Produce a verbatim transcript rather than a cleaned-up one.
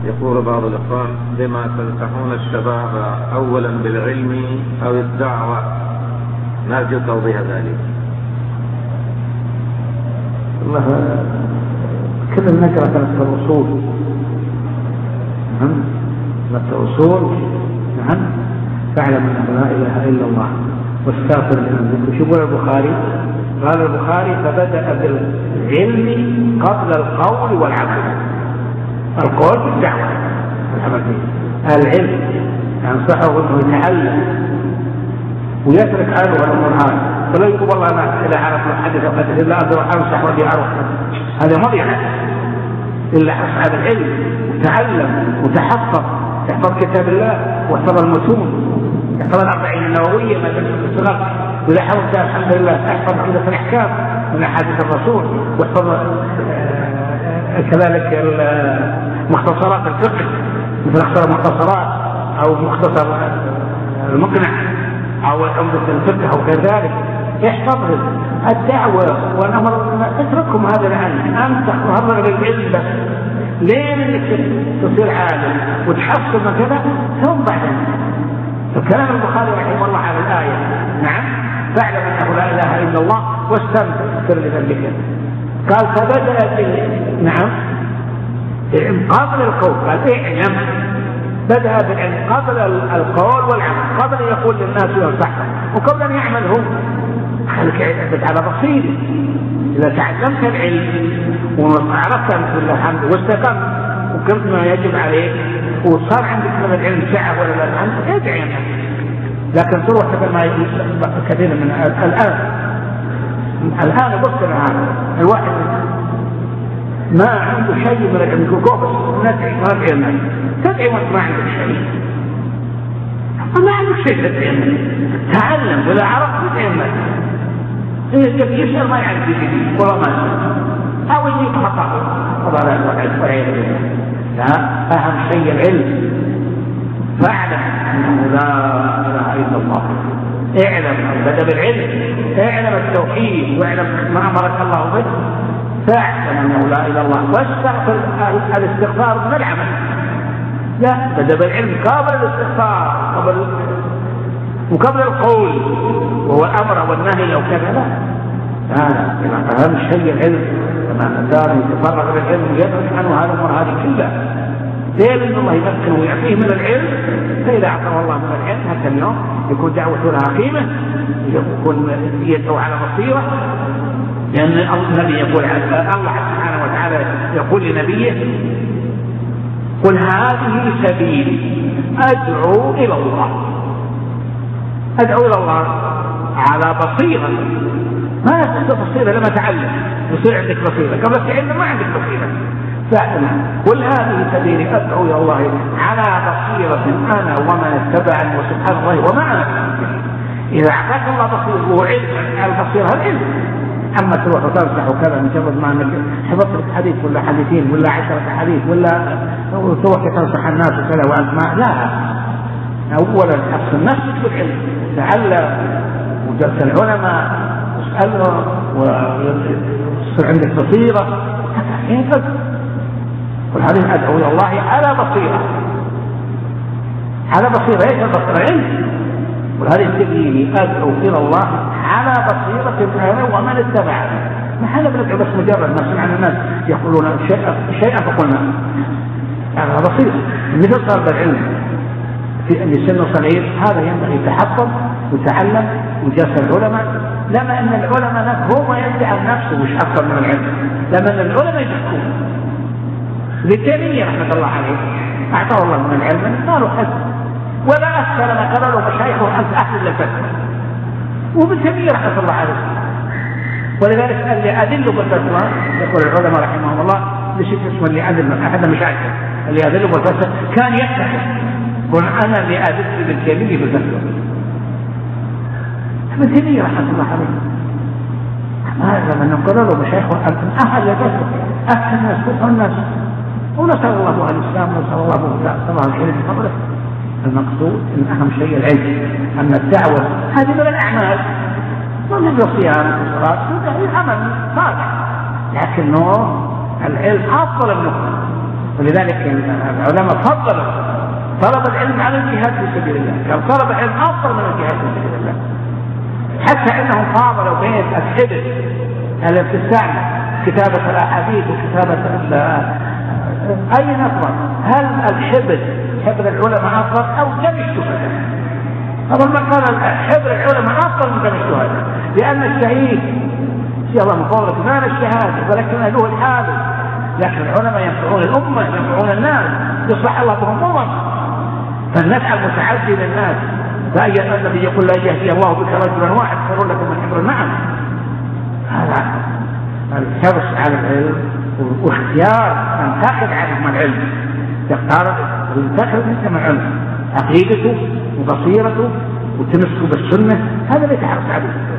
يقول بعض الإخوان: لما تنصحون الشباب أولا بالعلم أو الدعوة؟ نرجو توضيح ذلك. والله كل نقرأ كانت الرسول، نعم، الرسول، نعم، فاعلم أنه لا إله إلا الله واستغفر لذنبك. شو يقول البخاري؟ قال البخاري: فبدأ بالعلم قبل القول والعمل. القول بالدعوة والعمل به. العلم ينصحه انه يتعلم ويترك عنه الامور هذه، ولا يقول والله انا اذا عرف الحديث او حدث الا اقدر انصح ودي اعرف، هذا مضيعه. الا حرص على العلم وتعلم وتحفظ، يحفظ كتاب الله واحفظ المتون، يحفظ الاربعين النوويه ما في الصغر، واذا حفظت الحمد لله تحفظ عدة الاحكام من احاديث الرسول، واحفظ كذلك مختصرات الفقه مثل اختصار المختصرات او مختصر المقنع او عمدة الفقه او كذلك. احفظ الدعوة والامر، اتركهم هذا العلم، انت تتفرغ للعلم بس لين انك تصير عالم وتحصل كذا ثم بعدين. فكلام البخاري رحمه الله على الآية، نعم، فاعلم انه لا اله الا الله واستغفر لذنبك. قال فبدأ نعم قبل القول، قال اعلم، بدأ بالعلم قبل القول والعمل، قبل ان يقول للناس ينصحهم وقبل ان يعمل هو. خليك اعتمد على بصيرة. اذا تعلمت العلم وعرفت بسم الله الحمد واستقمت وقمت ما يجب عليك وصار عندك من العلم سعة ولا لا انت ادعي، لكن تروح مثل ما كثير من الان الآن بصنا هذا الواحد ما عنده شيء من العلم يقول بس ندعي ما ندعي الناس، تدعي وانت ما عندك شيء، ما عندك شيء تدعي الناس، تعلم ولا عرفت تدعي الناس. إيه يسأل ما يعرف شيء والله ما يسأل أو يجيب خطأ والله لا يعرف. لا، أهم شيء العلم. فاعلم أنه لا إله إلا الله. اعلم، بدأ بالعلم، اعلم التوحيد واعلم ما أمرك الله به، فاعلم أنه لا إله إلا الله واستغفر. الاستغفار من العمل، لا، بدأ بالعلم قبل الاستغفار قبل وقبل القول وهو الأمر والنهي أو كذا. لا، هذا أهم شيء العلم. كما الإنسان يتفرغ للعلم ويبحث عنه هذا الأمر هذه كلها دين ان الله يمكنه ويعطيه من العلم. فاذا اعطاه الله من العلم هذا اليوم يكون دعوته لها قيمه، يكون يدعو على بصيره، لان النبي يقول الله سبحانه وتعالى يقول لنبيه: قل هذه سبيلي ادعو الى الله. ادعو الى الله على بصيره، ما يصير بصيره لما تعلم يصير عندك بصيره، قبل تعلم ما عندك بصيره. فاعلم قل هذه سبيلي ادعو الى الله على بصيرة انا ومن اتبعني وسبحان الله وما انا. اذا اعطاك الله بصيرة وعلم على البصيرة العلم، اما تروح وتنصح وكذا مجرد ما انك حفظت لك حديث ولا حديثين ولا عشرة حديث ولا تروح تنصح الناس وكذا وانت ما، لا، اولا تحصن نفسك بالعلم، تعلم وجلس العلماء واسالهم ويصير عندك بصيرة حين تدعو. والحديث ادعو الى الله على بصيره، على بصيره. ايش البصيره؟ علم. والحديث سبيلي ادعو الى الله على بصيره انا ومن اتبعني. ما احنا بندعو بس مجرد ما سمعنا الناس يقولون شيئا شيئا فقلنا على بصيره. مثل طالب العلم في سن صغير هذا ينبغي يتحفظ ويتعلم ويجلس العلماء، لما ان العلماء هو يدعي نفسه مش اكثر من العلم، لما ان العلماء يحكون. للتيمية رحمة الله عليه أعطاه الله من العلم قالوا حسن، ولا أكثر ما قالوا مشايخه أنت أهل للفتوى. وابن تيمية رحمة الله عليه ولذلك اللي أدل بالفتوى يقول العلماء رحمهم الله لشيء اسمه اللي أدل أحد مشايخه اللي أدل بالفتوى كان يفتح قل أنا اللي أدل بابن تيمية بالفتوى. ابن تيمية رحمة الله عليه هذا من قالوا مشايخه أنت أهل للفتوى، أهل الناس كفر الناس. ونسأل الله الإسلام ونسأل الله الله الخير في قبره. المقصود أن أهم شيء العلم، أن الدعوة هذه من الأعمال ومن الصيام والصلاة هذا عمل صالح، لكنه العلم أفضل منه. ولذلك العلماء فضلوا طلب العلم على الجهاد في سبيل الله، قال طلب العلم أفضل من الجهاد في سبيل الله، حتى إنهم فاضلوا بين الحبر التي تستعمل كتابة الأحاديث وكتابة أي أفضل، هل الحبر حبر العلماء أفضل أو دم الشهداء؟ أول ما قال حبر العلماء أفضل من دم الشهداء، لأن الشهيد شيء الله مفوضة مال الشهادة ولكن له الحال، لكن العلماء ينفعون الأمة ينفعون الناس يصلح الله بهم أمم، فالنفع المتعدي للناس. فأي النبي يقول لا يهدي الله بك رجلا واحد خير لكم من حمر النعم. هذا الحرص على العلم واختيار من تأخذ عنه من العلم، تختار من تأخذ منه من العلم عقيدته وبصيرته وتمسكه بالسنة، هذا اللي تحرص عليه.